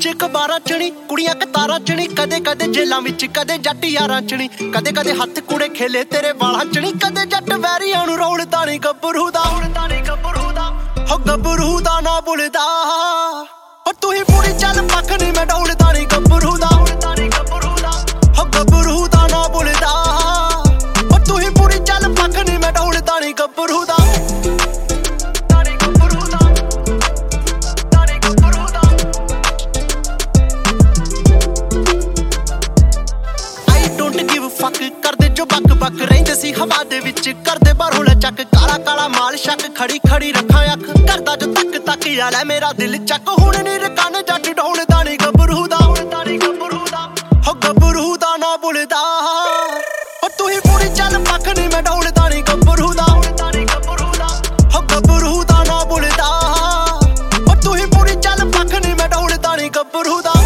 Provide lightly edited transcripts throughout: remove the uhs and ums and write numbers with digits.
ਅਖਬਾਰਾਂ ਚ ਨੀ, ਕੁੜੀਆਂ ਕਤਾਰਾਂ ਚ ਨੀ, ਕਦੇ ਕਦੇ ਜੇਲਾਂ ਵਿੱਚ, ਕਦੇ ਜੱਟ ਯਾਰਾਂ ਚ ਨੀ, ਕਦੇ ਕਦੇ ਹੱਥ ਕੁੜੇ ਖੇਲੇ ਤੇਰੇ ਵਾਲਾਂ ਚ ਨੀ, ਕਦੇ ਜੱਟ ਵੈਰੀਆਂ ਨੂੰ ਰੋਲਦਾ ਨੀ ਗੱਭਰੂ ਦਾ, ਹੋ ਗੱਭਰੂ ਦਾ ਨਾ ਬੁਲਦਾ। ਹੋ ਤੂੰ ਹੀ ਪੂਰੀ ਚੱਲ ਪੱਖ ਨੀ ਮੈਂ ਡੋਲਦਾ ਨੀ ਗੱਭਰੂ ਦਾ, ਹੋ ਗੱਭਰੂ ਦਾ ਨਾ ਬੁਲਦਾ। ਹੋ ਤੂੰ ਹੀ ਪੂਰੀ ਚੱਲ ਪੱਖ ਨੀ ਮੈਂ ਡੋਲਦਾ ਨੀ ਗੱਭਰੂ ਦਾ। ਕਰਦੇ ਜੋ ਬੱਕ ਬੱਕ ਰਹਿੰਦੇ ਸੀ ਹਵਾ ਦੇ ਵਿੱਚ, ਕਰਦੇ ਬਾਹਰੋਂ ਲੈ ਚੱਕ ਕਾਲਾ ਕਾਲਾ ਮਾਲ ਸ਼ੱਕ, ਖੜੀ ਖੜੀ ਰੱਖਾਂ ਅੱਖ ਕਰਦਾ ਜੋ ਤੱਕ ਤੱਕ ਆ ਲੈ ਮੇਰਾ ਦਿਲ ਚੱਕ। ਹੁਣ ਨੀ ਰਕਨ ਜੱਟ ਢੋਲਦਾ ਨੀ ਗੱਭਰੂ ਦਾ, ਹੋ ਗੱਭਰੂ ਦਾ ਨਾ ਬੁਲਦਾ। ਹੋ ਤੂੰ ਹੀ ਪੂਰੀ ਚੱਲ ਪੱਖ ਨੀ ਮੈਂ ਢੋਲਦਾ ਨੀ ਗੱਭਰੂ ਦਾ, ਹੋ ਗੱਭਰੂ ਦਾ ਨਾ ਬੁਲਦਾ। ਹੋ ਤੂੰ ਹੀ ਪੂਰੀ ਚੱਲ ਪੱਖ ਨੀ ਮੈਂ ਢੋਲਦਾ ਨੀ ਗੱਭਰੂ ਦਾ।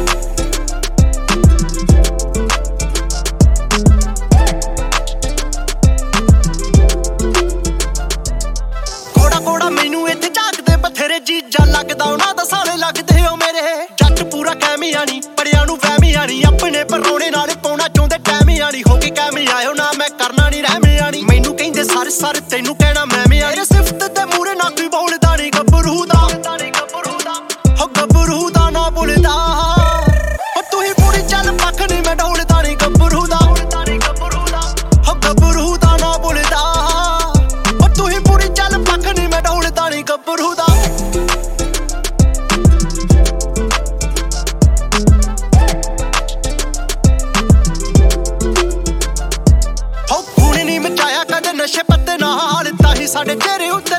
ਜੀਜਾ ਲੱਗਦਾ ਉਹਨਾਂ ਦਾ ਸਾਲੇ ਲੱਗਦੇ ਹੋ ਮੇਰੇ, ਜੱਟ ਪੂਰਾ ਕੈਮੀਆਂ ਨੀ ਪੜਿਆਂ ਨੂੰ ਵਹਿਮੀਆਂ ਨੀ, ਆਪਣੇ ਪਰੋਣੇ ਨਾਲ ਪਾਉਣਾ ਚਾਹੁੰਦੇ ਟੈਮੀਆਂ ਨੀ, ਹੋ ਕੇ ਕੈਮੀ ਆਇਓ ਨਾ ਮੈਂ ਕਰਨਾ ਨੀ ਰਹਿਮਿਆਂ ਨੀ। ਮੈਨੂੰ ਕਹਿੰਦੇ ਸਰ ਸਰ ਤੈਨੂੰ ਕਹਿਣਾ ਮੈਂ ਮੇਰੇ ਸਿਫਤ ਤੇ ਮੂਰੇ ਨਾ ਕੋਈ ਬੋਲਦਾ ਨੀ ਗੱਭਰੂ ਦਾ, ਹੋ ਗੱਭਰੂ ਦਾ ਨਾ ਬੁਲਦਾ। ਹੋ ਤੂੰ ਹੀ ਪੂਰੀ ਚੱਲ ਪੱਖ ਨੀ ਮੈਂ ਢੋਲਦਾ ਨੀ ਗੱਭਰੂ ਦਾ, ਹੋ ਗੱਭਰੂ ਦਾ ਨਾ ਬੁਲਦਾ। ਹੋ ਤੂੰ ਹੀ ਪੂਰੀ ਚੱਲ ਪੱਖ ਨੀ ਮੈਂ ਢੋਲਦਾ ਨੀ ਗੱਭਰੂ ਦਾ। ਨਸ਼ੇ ਪੱਤੇ ਨਾਲ ਤਾਂ ਹੀ ਸਾਡੇ ਚਿਹਰੇ